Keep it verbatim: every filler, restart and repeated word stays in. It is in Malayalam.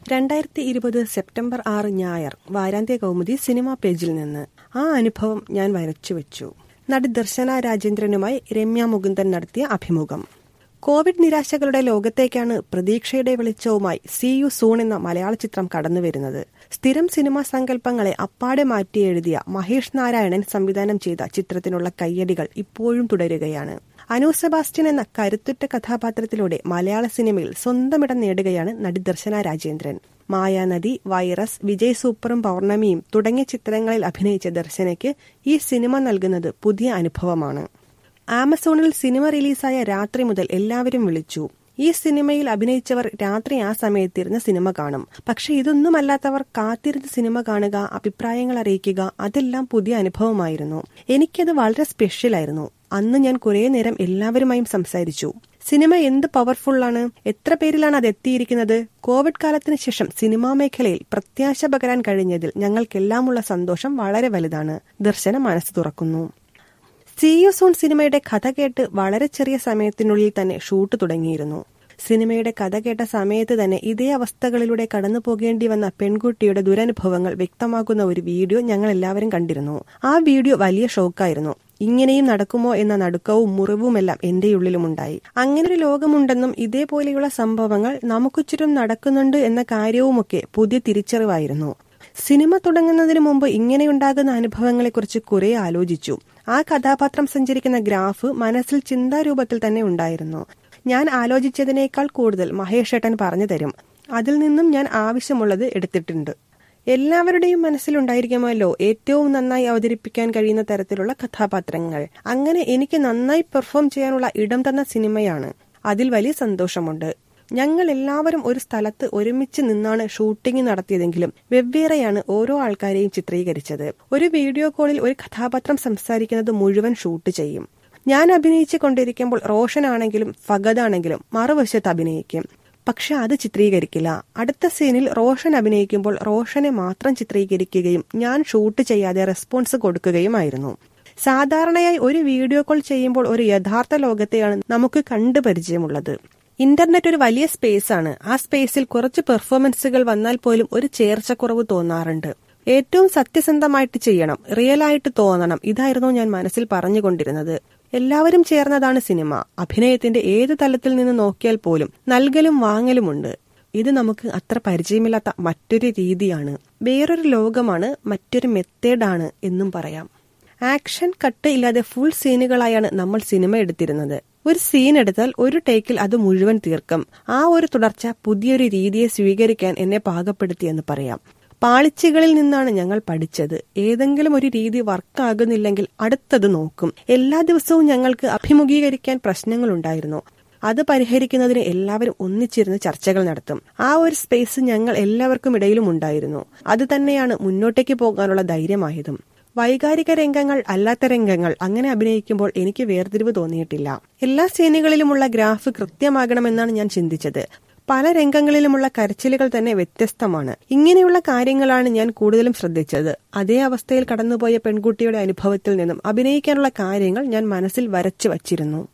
രണ്ടായിരത്തി ഇരുപത് സെപ്റ്റംബർ ആറ് ഞായർ വാരാന്ത്യ കൗമുദി സിനിമാ പേജിൽ നിന്ന് ആ അനുഭവം ഞാൻ വരച്ചുവെച്ചു. നടി ദർശന രാജേന്ദ്രനുമായി രമ്യ മുകുന്ദൻ നടത്തിയ അഭിമുഖം. കോവിഡ് നിരാശകളുടെ ലോകത്തേക്കാണ് പ്രതീക്ഷയുടെ വെളിച്ചവുമായി സീ യു സൂൺ എന്ന മലയാള ചിത്രം കടന്നുവരുന്നത്. സ്ഥിരം സിനിമാ സങ്കല്പങ്ങളെ അപ്പാടെ മാറ്റി എഴുതിയ മഹേഷ് നാരായണൻ സംവിധാനം ചെയ്ത ചിത്രത്തിനുള്ള കയ്യടികൾ ഇപ്പോഴും തുടരുകയാണ്. അനു സെബാസ്റ്റ്യൻ എന്ന കരുത്തുറ്റ കഥാപാത്രത്തിലൂടെ മലയാള സിനിമയിൽ സ്വന്തമിടം നേടുകയാണ് നടി ദർശന രാജേന്ദ്രൻ. മായാനദി, വൈറസ്, വിജയ് സൂപ്പറും പൗർണമിയും തുടങ്ങിയ ചിത്രങ്ങളിൽ അഭിനയിച്ച ദർശനയ്ക്ക് ഈ സിനിമ നൽകുന്നത് പുതിയ അനുഭവമാണ്. ആമസോണിൽ സിനിമ റിലീസായ രാത്രി മുതൽ എല്ലാവരും വിളിച്ചു. ഈ സിനിമയിൽ അഭിനയിച്ചവർ രാത്രി ആ സമയത്തിരുന്ന് സിനിമ കാണും. പക്ഷെ ഇതൊന്നുമല്ലാത്തവർ കാത്തിരുന്ന് സിനിമ കാണുക, അഭിപ്രായങ്ങൾ അറിയിക്കുക, അതെല്ലാം പുതിയ അനുഭവമായിരുന്നു. എനിക്കത് വളരെ സ്പെഷ്യലായിരുന്നു. അന്ന് ഞാൻ കുറെ നേരം എല്ലാവരുമായും സംസാരിച്ചു. സിനിമ എന്ത് പവർഫുള്ളാണ്, എത്ര പേരിലാണ് അത് എത്തിയിരിക്കുന്നത്. കോവിഡ് കാലത്തിന് ശേഷം സിനിമാ മേഖലയിൽ പ്രത്യാശ പകരാൻ കഴിഞ്ഞതിൽ ഞങ്ങൾക്കെല്ലാമുള്ള സന്തോഷം വളരെ വലുതാണ്. ദർശന മനസ്സ് തുറക്കുന്നു. സീ യു സൂൺ സിനിമയുടെ കഥ കേട്ട് വളരെ ചെറിയ സമയത്തിനുള്ളിൽ തന്നെ ഷൂട്ട് തുടങ്ങിയിരുന്നു. സിനിമയുടെ കഥ കേട്ട സമയത്ത് തന്നെ ഇതേ അവസ്ഥകളിലൂടെ കടന്നു പോകേണ്ടി വന്ന പെൺകുട്ടിയുടെ ദുരനുഭവങ്ങൾ വ്യക്തമാക്കുന്ന ഒരു വീഡിയോ ഞങ്ങൾ എല്ലാവരും കണ്ടിരുന്നു. ആ വീഡിയോ വലിയ ഷോക്കായിരുന്നു. ഇങ്ങനെയും നടക്കുമോ എന്ന നടുക്കവും മുറിവുമെല്ലാം എന്റെ ഉള്ളിലുമുണ്ടായി. അങ്ങനൊരു ലോകമുണ്ടെന്നും ഇതേപോലെയുള്ള സംഭവങ്ങൾ നമുക്ക് ചുറ്റും നടക്കുന്നുണ്ട് എന്ന കാര്യവുമൊക്കെ പുതിയ തിരിച്ചറിവായിരുന്നു. സിനിമ തുടങ്ങുന്നതിന് മുമ്പ് ഇങ്ങനെയുണ്ടാകുന്ന അനുഭവങ്ങളെക്കുറിച്ച് കുറെ ആലോചിച്ചു. ആ കഥാപാത്രം സഞ്ചരിക്കുന്ന ഗ്രാഫ് മനസ്സിൽ ചിന്താരൂപത്തിൽ തന്നെ ഉണ്ടായിരുന്നു. ഞാൻ ആലോചിച്ചതിനേക്കാൾ കൂടുതൽ മഹേഷ് ഏട്ടൻ പറഞ്ഞു തരും. അതിൽ നിന്നും ഞാൻ ആവശ്യമുള്ളത് എടുത്തിട്ടുണ്ട്. എല്ലാവരുടെയും മനസ്സിലുണ്ടായിരിക്കുമല്ലോ ഏറ്റവും നന്നായി അവതരിപ്പിക്കാൻ കഴിയുന്ന തരത്തിലുള്ള കഥാപാത്രങ്ങൾ. അങ്ങനെ എനിക്ക് നന്നായി പെർഫോം ചെയ്യാനുള്ള ഇടം തന്ന സിനിമയാണ്. അതിൽ വലിയ സന്തോഷമുണ്ട്. ഞങ്ങൾ എല്ലാവരും ഒരു സ്ഥലത്ത് ഒരുമിച്ച് നിന്നാണ് ഷൂട്ടിംഗ് നടത്തിയതെങ്കിലും വെവ്വേറെയാണ് ഓരോ ആൾക്കാരെയും ചിത്രീകരിച്ചത്. ഒരു വീഡിയോ കോളിൽ ഒരു കഥാപാത്രം സംസാരിക്കുന്നത് മുഴുവൻ ഷൂട്ട് ചെയ്യും. ഞാൻ അഭിനയിച്ചു കൊണ്ടിരിക്കുമ്പോൾ റോഷൻ ആണെങ്കിലും ഫഗദ് ആണെങ്കിലും മറുവശത്ത് അഭിനയിക്കും. പക്ഷെ അത് ചിത്രീകരിക്കില്ല. അടുത്ത സീനിൽ റോഷൻ അഭിനയിക്കുമ്പോൾ റോഷനെ മാത്രം ചിത്രീകരിക്കുകയും ഞാൻ ഷൂട്ട് ചെയ്യാതെ റെസ്പോൺസ് കൊടുക്കുകയുമായിരുന്നു. സാധാരണയായി ഒരു വീഡിയോ കോൾ ചെയ്യുമ്പോൾ ഒരു യഥാർത്ഥ ലോകത്തെയാണ് നമുക്ക് കണ്ടു പരിചയമുള്ളത്. ഇന്റർനെറ്റ് ഒരു വലിയ സ്പേസ് ആണ്. ആ സ്പേസിൽ കുറച്ച് പെർഫോമൻസുകൾ വന്നാൽ പോലും ഒരു ചേർച്ചക്കുറവ് തോന്നാറുണ്ട്. ഏറ്റവും സത്യസന്ധമായിട്ട് ചെയ്യണം, റിയലായിട്ട് തോന്നണം. ഇതായിരുന്നു ഞാൻ മനസ്സിൽ പറഞ്ഞുകൊണ്ടിരുന്നത്. എല്ലാവരും ചേർന്നതാണ് സിനിമ. അഭിനയത്തിന്റെ ഏത് തലത്തിൽ നിന്ന് നോക്കിയാൽ പോലും നൽകലും വാങ്ങലുമുണ്ട്. ഇത് നമുക്ക് അത്ര പരിചയമില്ലാത്ത മറ്റൊരു രീതിയാണ്, വേറൊരു ലോകമാണ്, മറ്റൊരു മെത്തേഡാണ് എന്നും പറയാം. ആക്ഷൻ കട്ട് ഇല്ലാതെ ഫുൾ സീനുകളായാണ് നമ്മൾ സിനിമ എടുത്തിരുന്നത്. ഒരു സീൻ എടുത്താൽ ഒരു ടേക്കിൽ അത് മുഴുവൻ തീർക്കും. ആ ഒരു തുടർച്ച പുതിയൊരു രീതിയെ സ്വീകരിക്കാൻ എന്നെ പാകപ്പെടുത്തിയെന്ന് പറയാം. പാളിച്ചകളിൽ നിന്നാണ് ഞങ്ങൾ പഠിച്ചത്. ഏതെങ്കിലും ഒരു രീതി വർക്കാകുന്നില്ലെങ്കിൽ അടുത്തത് നോക്കും. എല്ലാ ദിവസവും ഞങ്ങൾക്ക് അഭിമുഖീകരിക്കാൻ പ്രശ്നങ്ങളുണ്ടായിരുന്നു. അത് പരിഹരിക്കുന്നതിന് എല്ലാവരും ഒന്നിച്ചിരുന്ന് ചർച്ചകൾ നടത്തും. ആ ഒരു സ്പേസ് ഞങ്ങൾ എല്ലാവർക്കും ഇടയിലും ഉണ്ടായിരുന്നു. അത് തന്നെയാണ് മുന്നോട്ടേക്ക് പോകാനുള്ള ധൈര്യമായതും. വൈകാരിക രംഗങ്ങൾ, അല്ലാത്ത രംഗങ്ങൾ അങ്ങനെ അഭിനയിക്കുമ്പോൾ എനിക്ക് വേർതിരിവ് തോന്നിയിട്ടില്ല. എല്ലാ സീനുകളിലുമുള്ള ഗ്രാഫ് കൃത്യമാകണമെന്നാണ് ഞാൻ ചിന്തിച്ചത്. പല രംഗങ്ങളിലുമുള്ള കരച്ചിലുകൾ തന്നെ വ്യത്യസ്തമാണ്. ഇങ്ങനെയുള്ള കാര്യങ്ങളാണ് ഞാൻ കൂടുതലും ശ്രദ്ധിച്ചത്. അതേ അവസ്ഥയിൽ കടന്നുപോയ പെൺകുട്ടിയുടെ അനുഭവത്തിൽ നിന്നും അഭിനയിക്കാനുള്ള കാര്യങ്ങൾ ഞാൻ മനസ്സിൽ വരച്ചു വച്ചിരുന്നു.